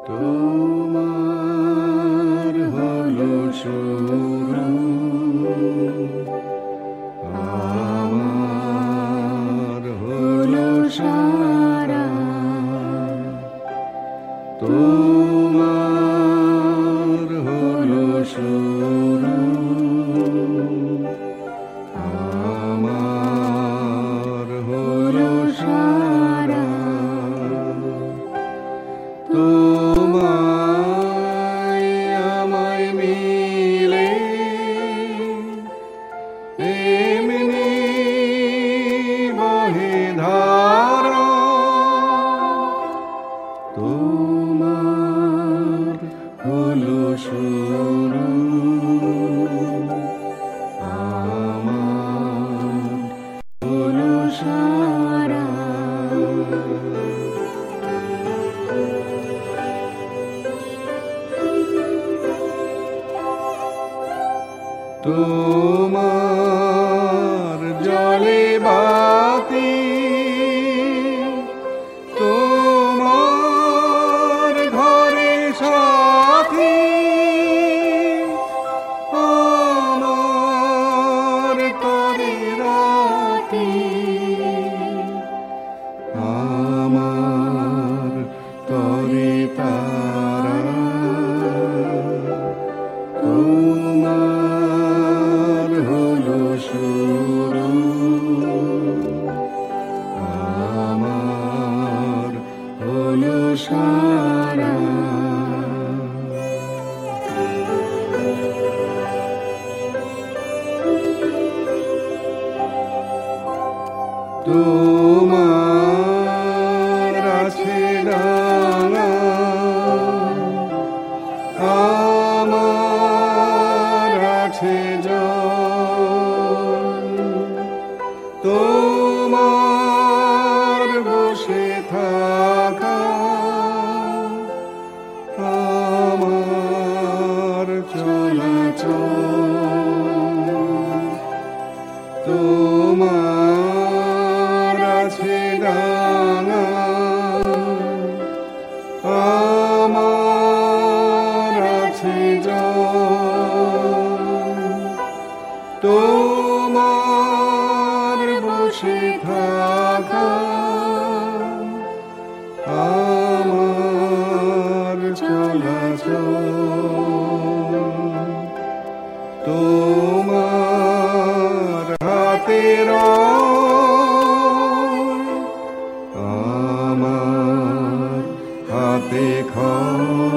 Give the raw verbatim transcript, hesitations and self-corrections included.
তোমার হলো শুরু, আমার হলো সারা। তোমার হলো শুরু, আমার হলো সারা। তোমায় আমায় মিলে এমনি বহে ধারা। তোমার হলো শুরু, আমার হলো সারা। তোমার জলে বাতি, তোমার ঘরে সাথী, আমার তরে রাতি, আমার তরে তারা। তোমার হলো শুরু, আমার হলো সারা। তোমার আছে ডানা, আমার আছে জল। তোমার বসে থাকা, আমার চলাচল। তোমার আছে ডানা, আমার আছে জল। তোমার বসে থাকা, আমার চলাচল। তোমার হাতের আমার হাতে খড়।